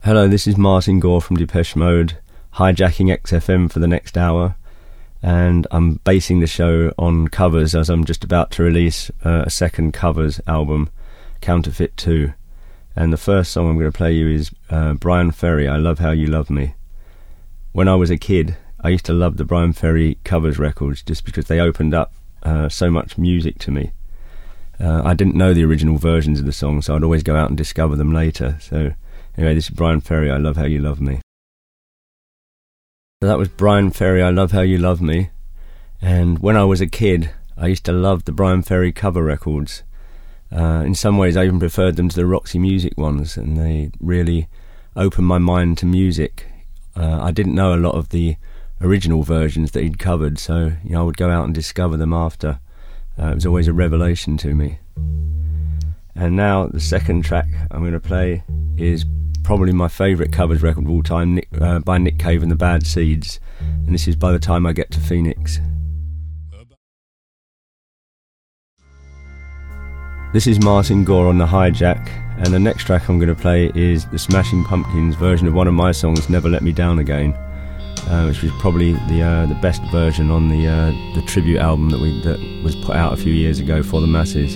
Hello, this is Martin Gore from Depeche Mode, hijacking XFM for the next hour, and I'm basing the show on covers as I'm just about to release a second covers album, Counterfeit 2. And the first song I'm going to play you is Bryan Ferry, I Love How You Love Me. When I was a kid, I used to love the Bryan Ferry covers records just because they opened up so much music to me. I didn't know the original versions of the songs, so I'd always go out and discover them later. So anyway, this is Bryan Ferry, I Love How You Love Me. So that was Bryan Ferry, I Love How You Love Me. And when I was a kid, I used to love the Bryan Ferry cover records. In some ways, I even preferred them to the Roxy Music ones, and they really opened my mind to music. I didn't know a lot of the original versions that he'd covered, so I would go out and discover them after. It was always a revelation to me. And now the second track I'm going to play is probably my favourite covers record of all time, by Nick Cave and the Bad Seeds, and this is By the Time I Get to Phoenix. This is Martin Gore on the hijack, and the next track I'm going to play is the Smashing Pumpkins version of one of my songs, Never Let Me Down Again, which was probably the best version on the tribute album that was put out a few years ago for the masses.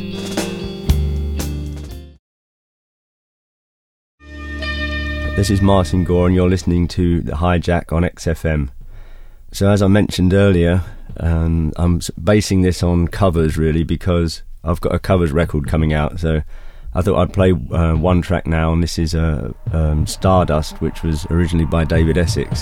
This is Martin Gore and you're listening to The Hijack on XFM. So as I mentioned earlier, I'm basing this on covers really because I've got a covers record coming out. So I thought I'd play one track now, and this is Stardust, which was originally by David Essex.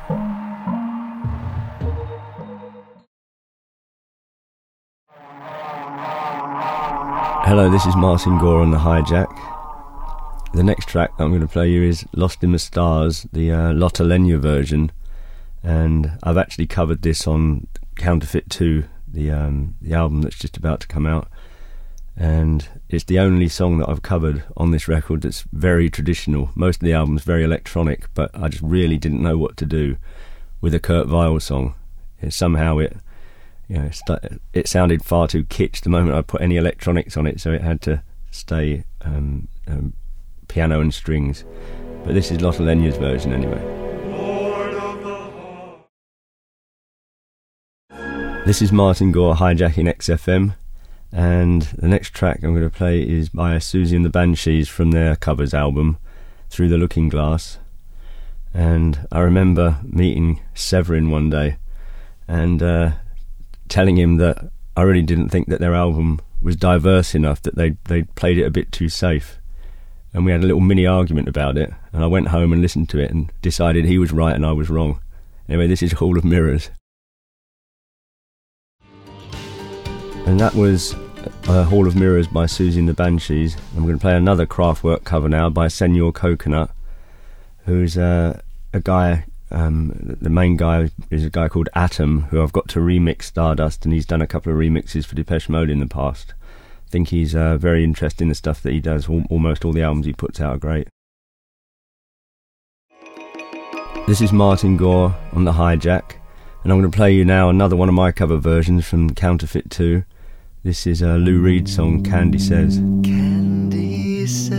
Hello, this is Martin Gore on The Hijack. The next track I'm going to play you is Lost in the Stars, the Lotte Lenya version, and I've actually covered this on Counterfeit 2, the album that's just about to come out, and it's the only song that I've covered on this record that's very traditional. Most of the album's very electronic, but I just really didn't know what to do with a Kurt Weill song. Somehow it sounded far too kitsch the moment I put any electronics on it, so it had to stay piano and strings. But this is Lotte Lenya's version anyway. This is Martin Gore hijacking XFM, and the next track I'm going to play is by Susie and the Banshees from their covers album, Through the Looking Glass. And I remember meeting Severin one day and telling him that I really didn't think that their album was diverse enough, that they played it a bit too safe. And we had a little mini argument about it, and I went home and listened to it and decided he was right and I was wrong. Anyway, this is Hall of Mirrors. And that was Hall of Mirrors by Susie and the Banshees. I'm going to play another Kraftwerk cover now by Senor Coconut, who's a guy, the main guy is a guy called Atom, who I've got to remix Stardust, and he's done a couple of remixes for Depeche Mode in the past. I think he's very interested in the stuff that he does. Almost all the albums he puts out are great. This is Martin Gore on the hijack, and I'm going to play you now another one of my cover versions from Counterfeit 2. This is Lou Reed's song, Candy Says. Candy says.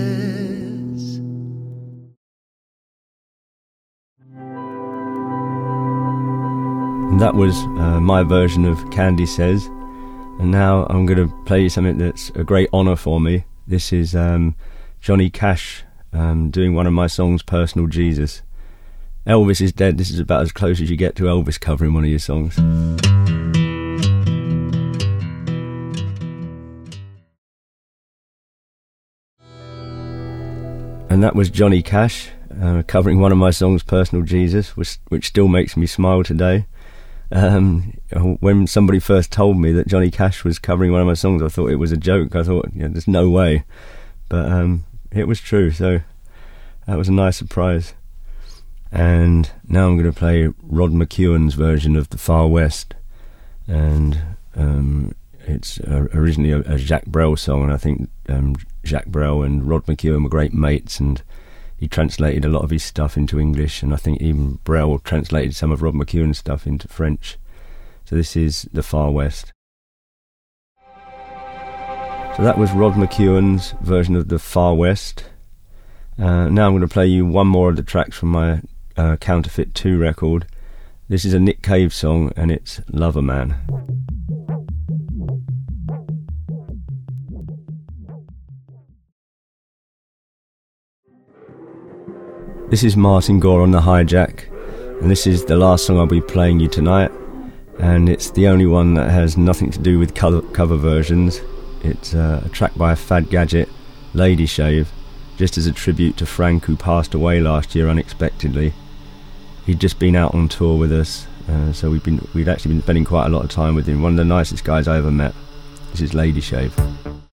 And that was my version of Candy Says. And now I'm going to play you something that's a great honour for me. This is Johnny Cash doing one of my songs, Personal Jesus. Elvis is dead. This is about as close as you get to Elvis covering one of your songs. And that was Johnny Cash covering one of my songs, Personal Jesus, which still makes me smile today. When somebody first told me that Johnny Cash was covering one of my songs, I thought it was a joke. I thought, there's no way. But it was true, so that was a nice surprise. And now I'm going to play Rod McEwen's version of The Far West. And it's originally a Jacques Brel song, and I think Jacques Brel and Rod McEwen were great mates, and he translated a lot of his stuff into English, and I think even Brel translated some of Rod McEwen's stuff into French. So this is The Far West. So that was Rod McEwen's version of The Far West. Now I'm going to play you one more of the tracks from my Counterfeit 2 record. This is a Nick Cave song, and it's Lover Man. This is Martin Gore on the hijack, and this is the last song I'll be playing you tonight, and it's the only one that has nothing to do with cover versions. It's a track by Fad Gadget, Lady Shave, just as a tribute to Frank, who passed away last year unexpectedly. He'd just been out on tour with us, so we'd actually been spending quite a lot of time with him. One of the nicest guys I ever met. This is Lady Shave.